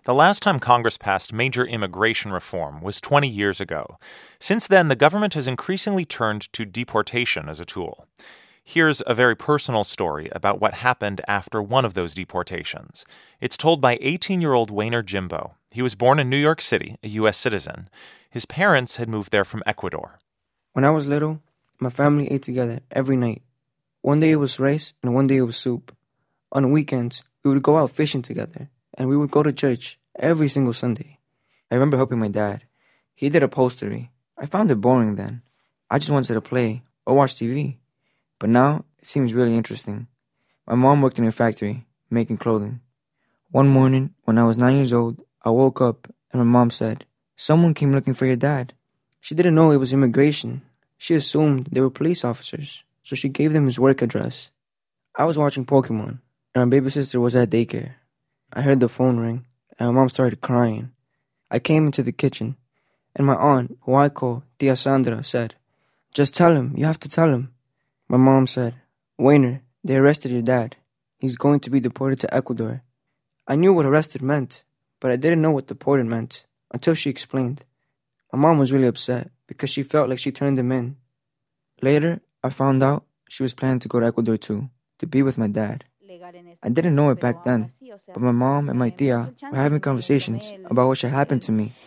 The last time Congress passed major immigration reform was 20 years ago. Since then, the government has increasingly turned to deportation as a tool. Here's a very personal story about what happened after one of those deportations. It's told by 18-year-old Wayner Jimbo. He was born in New York City, a U.S. citizen. His parents had moved there from Ecuador. When I was little, my family ate together every night. One day it was rice and one day it was soup. On weekends, we would go out fishing together, and we would go to church every single Sunday. I remember helping my dad. He did upholstery. I found it boring then. I just wanted to play or watch TV. But now, it seems really interesting. My mom worked in a factory, making clothing. One morning, when I was 9 years old, I woke up and my mom said, "Someone came looking for your dad." She didn't know it was immigration. She assumed they were police officers, so she gave them his work address. I was watching Pokemon, and my baby sister was at daycare. I heard the phone ring, and my mom started crying. I came into the kitchen, and my aunt, who I call Tia Sandra, said, "Just tell him, you have to tell him." My mom said, "Wayner, they arrested your dad. He's going to be deported to Ecuador." I knew what arrested meant, but I didn't know what deported meant until she explained. My mom was really upset because she felt like she turned him in. Later, I found out she was planning to go to Ecuador too, to be with my dad. I didn't know it back then, but my mom and my tia were having conversations about what should happen to me.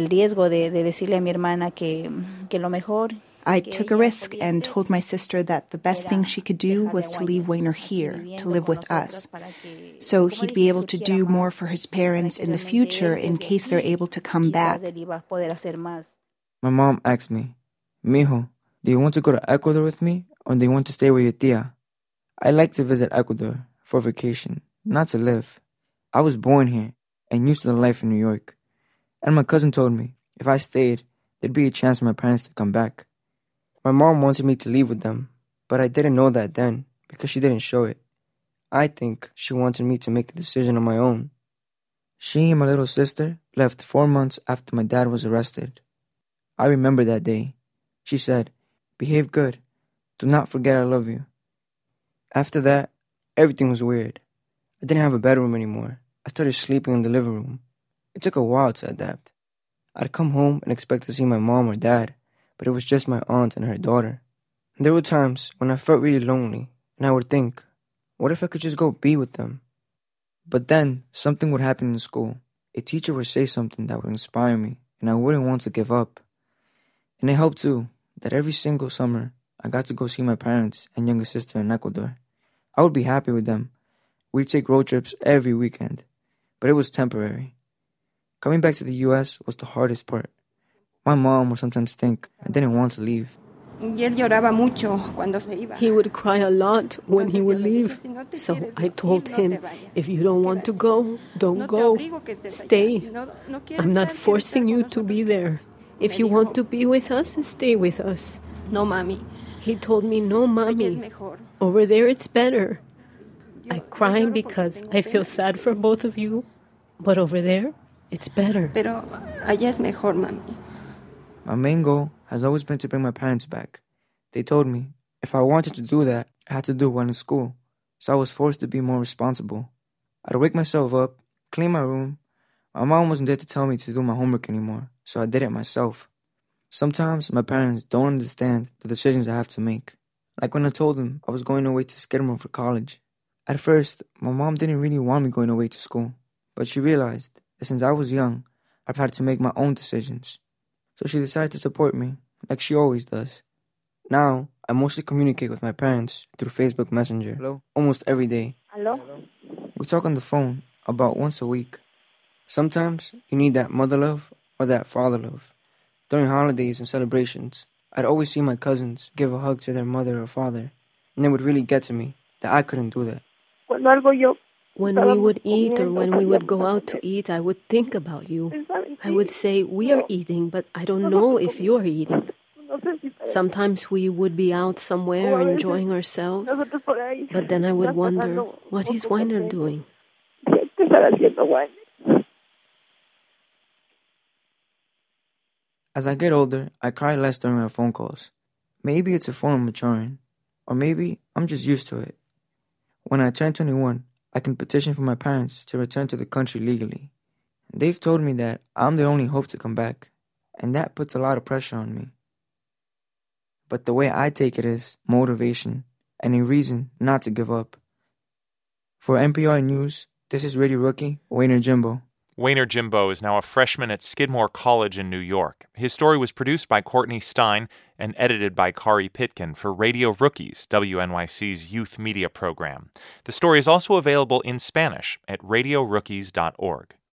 I took a risk and told my sister that the best thing she could do was to leave Wayner here, to live with us, so he'd be able to do more for his parents in the future in case they're able to come back. My mom asked me, "Mijo, do you want to go to Ecuador with me, or do you want to stay with your tia?" I like to visit Ecuador for vacation, not to live. I was born here and used to the life in New York. And my cousin told me if I stayed, there'd be a chance for my parents to come back. My mom wanted me to leave with them, but I didn't know that then because she didn't show it. I think she wanted me to make the decision on my own. She and my little sister left 4 months after my dad was arrested. I remember that day. She said, "Behave good. Do not forget I love you." After that, everything was weird. I didn't have a bedroom anymore. I started sleeping in the living room. It took a while to adapt. I'd come home and expect to see my mom or dad, but it was just my aunt and her daughter. There were times when I felt really lonely, and I would think, what if I could just go be with them? But then, something would happen in school. A teacher would say something that would inspire me, and I wouldn't want to give up. And it helped too, that every single summer, I got to go see my parents and younger sister in Ecuador. I would be happy with them. We'd take road trips every weekend, but it was temporary. Coming back to the U.S. was the hardest part. My mom would sometimes think I didn't want to leave. He would cry a lot when he would leave. So I told him, if you don't want to go, don't go. Stay. I'm not forcing you to be there. If you want to be with us, stay with us. No, mami. He told me, no, mami. Over there it's better. I cry because I feel sad for both of you. But over there, it's better. Pero allá es mejor, mami. My main goal has always been to bring my parents back. They told me if I wanted to do that, I had to do it while in school. So I was forced to be more responsible. I'd wake myself up, clean my room. My mom wasn't there to tell me to do my homework anymore, so I did it myself. Sometimes my parents don't understand the decisions I have to make. Like when I told them I was going away to Skidmore for college. At first, my mom didn't really want me going away to school, but she realized that since I was young, I've had to make my own decisions. So she decided to support me, like she always does. Now, I mostly communicate with my parents through Facebook Messenger, almost every day. Hello? We talk on the phone about once a week. Sometimes you need that mother love or that father love. During holidays and celebrations, I'd always see my cousins give a hug to their mother or father, and it would really get to me that I couldn't do that. When we would eat or when we would go out to eat, I would think about you. I would say, we are eating, but I don't know if you are eating. Sometimes we would be out somewhere enjoying ourselves, but then I would wonder, what is Wayner doing? As I get older, I cry less during our phone calls. Maybe it's a form of maturing, or maybe I'm just used to it. When I turn 21, I can petition for my parents to return to the country legally. They've told me that I'm the only hope to come back, and that puts a lot of pressure on me. But the way I take it is motivation and a reason not to give up. For NPR News, this is Radio Rookie, Wayner Jimbo. Wayner Jimbo is now a freshman at Skidmore College in New York. His story was produced by Courtney Stein and edited by Kari Pitkin for Radio Rookies, WNYC's youth media program. The story is also available in Spanish at radiorookies.org.